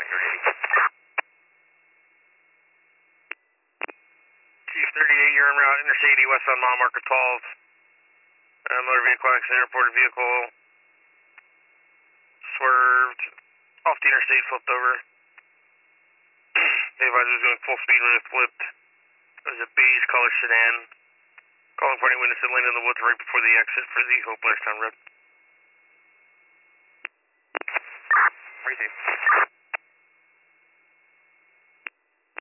Chief 38, you're en route, Interstate 80 westbound mile marker 12. Motor vehicle accident, reported vehicle swerved off the interstate, flipped over. The advisor was going full speed when it flipped. It was a beige color sedan. Calling for any witness that landed in the woods right before the exit for the Hope Blairstown Road. Receive.